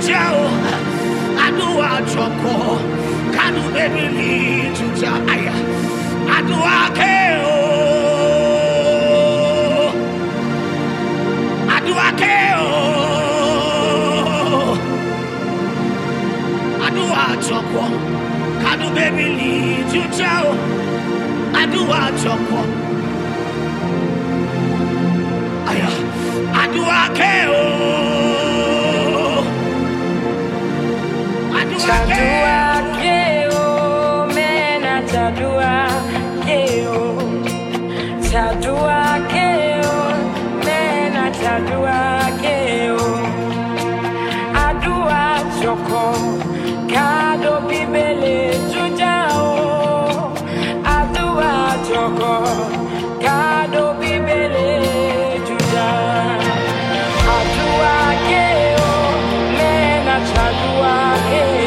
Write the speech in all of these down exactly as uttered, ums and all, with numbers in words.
Jao, Adua Joko, Kadu baby to Jaya, Adua Keo, Adua Keo, Adua Joko, Kadu baby to Jao, Adua Joko, Aya, Adua Keo. Chadua keo, mena chadua keo. Chadua keo, mena chadua keo. Adua choko, kado bibele jujao. Adua choko, kado bibele jujao. Adua keo, mena chadua keo.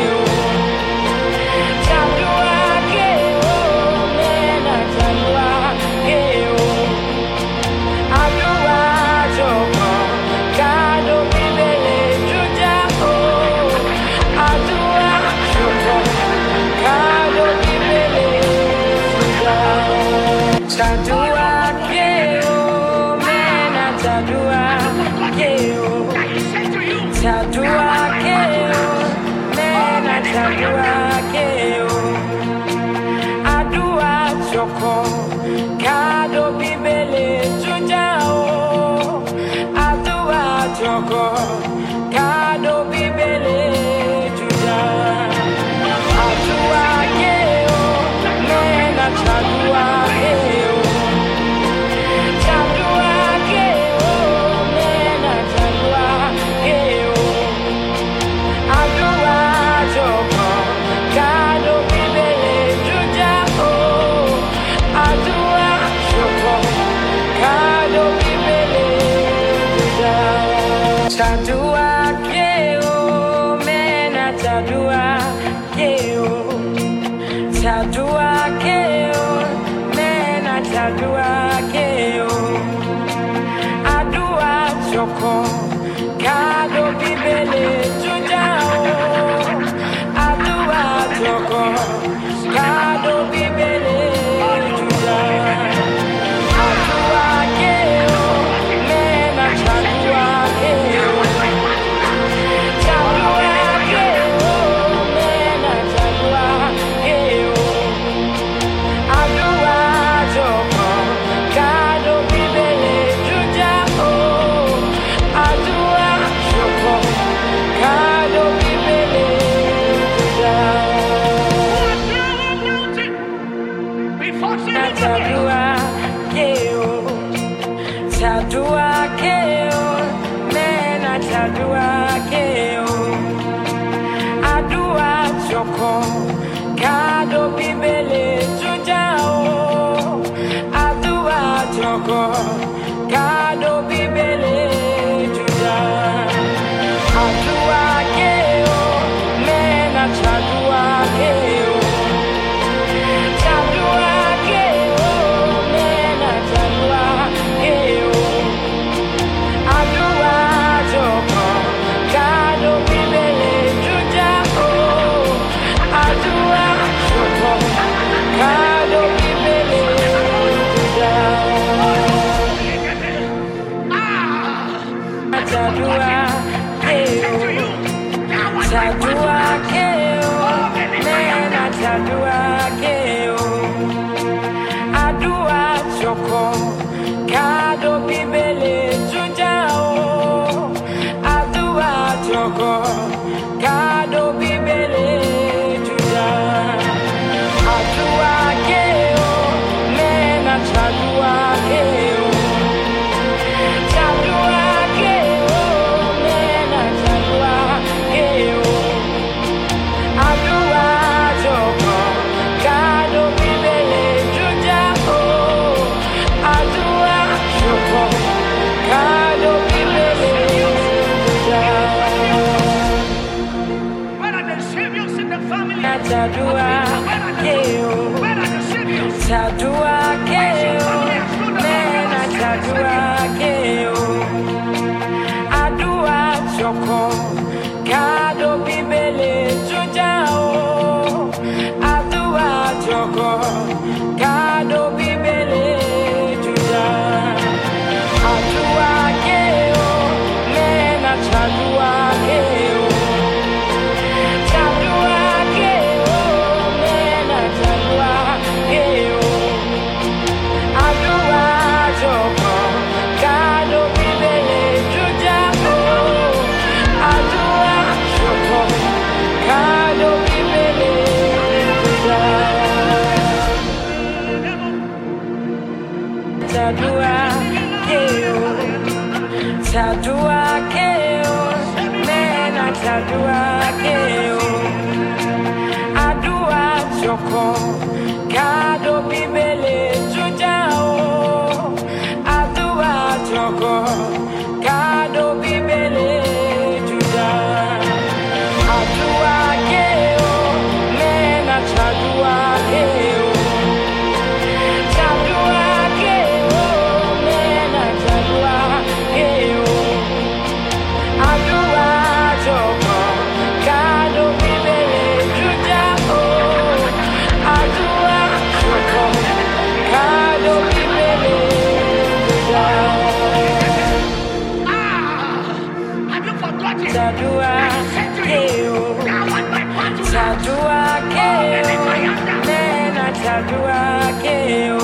Chadua keo, mena chadua keo. Chadua keo, mena chadua keo. Adua choko, kado bibele jujao. Adua choko, kado bibele jujao. Adua keo, mena chadua keo. Chadua keo, mena chadua keo. Chadua keo, mena chadua keo. Adua choko, kado bibele jujao. Adua choko, kado bibele jujao. Adua keo, mena chadua keo. Chadua keo, mena chadua keo. Adua choko, kado bibele jujao. Adua choko, kado bibele jujao. Adua keo, mena chadua keo. Chadua keo, mena chadua keo. Adua choko, kado bibele jujao. Adua choko, kado bibele jujao. Adua keo, mena chadua keo. Chadua keo, chadua keo, mena chadua keo. Adua choko. kado bibele jujao. Adua joko, kado bibele juja. Adua keo, mena chadua keo. Chadua keo, mena chadua keo. Adua joko, kado bibele juja. Adua joko, kado bibele juja. Chadua keo, chadua keo, mena chadua keo. Adua joko, kado bibele jujao. Adua joko, kado bibele juja. Adua keo, mena chadua keo. Chadua keo, mena chadua keo. Adua joko, kado bibele juja. Adua joko, kado bibele juja. Have you forgotten? Chadua I said to you, keo, now on my battle. chadua keo, mena chadua keo.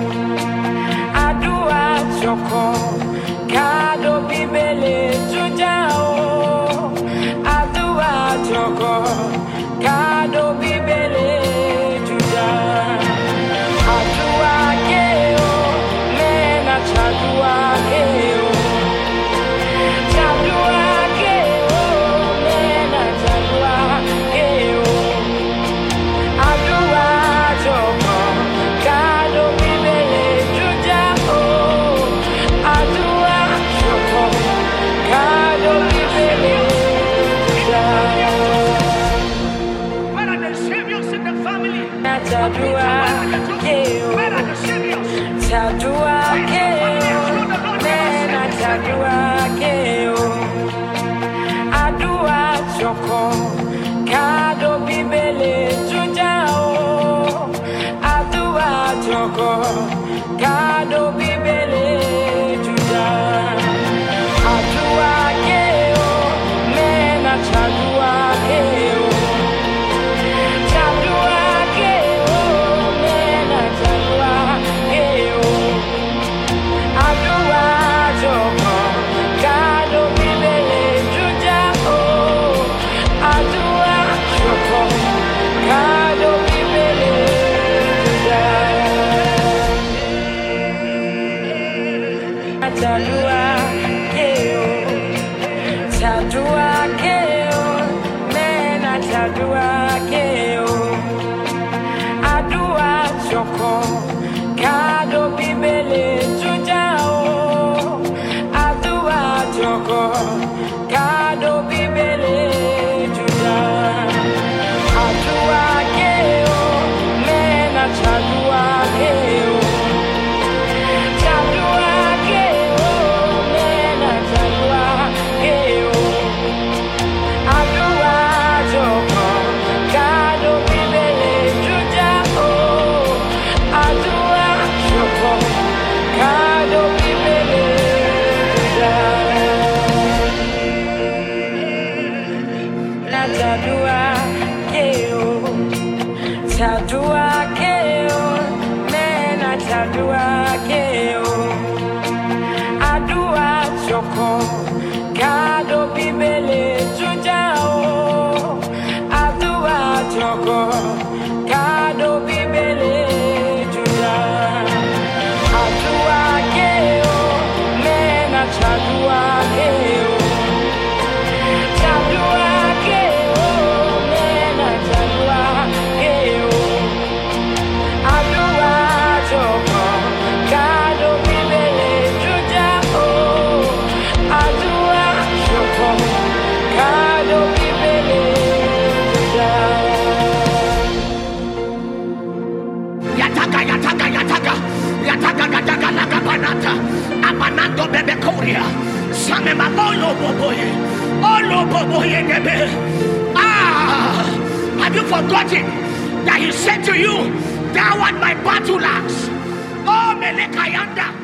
Adua joko, kado bibele jujao. Adua joko, kado bibele juja. Adua keo, mena chadua keo. Chadua keo, mena chadua keo. Adua joko, kado bibele juja. Adua joko, kado bibele juja. Where are the saviors in the family? Chadua keo, Where are the saviors? chadua keo, mena chadua keo. Adua joko, kado bibele jujao. Adua joko, kado bibele juja. Adua keo, mena chadua keo. Chadua keo, mena chadua keo. Adua joko, kado bibele juja. Adua joko, kado bibele juja. Chadua keo, chadua keo, mena chadua keo. Adua joko, kado bibele jujao. Adua joko, kado bibele juja. Adua keo, mena chadua keo. Chadua keo, mena chadua keo. Adua joko, kado bibele juja. Adua joko, kado bibele juja. Chadua keo, chadua keo, mena chadua keo. Adua joko, kado bibele jujao. Adua joko, kado bibele juja. Adua keo, mena chadua keo. Chadua keo, mena chadua keo. Adua joko, kado bibele juja. Adua joko, kado bibele juja. Yataka, yataka, yataka, yataka, yataka, laka banata, abanando bebe koria, same mabolo boboye, olo bo Ah, have you forgotten that he said to you, thou art my battle axe? Oh, Melekayanda.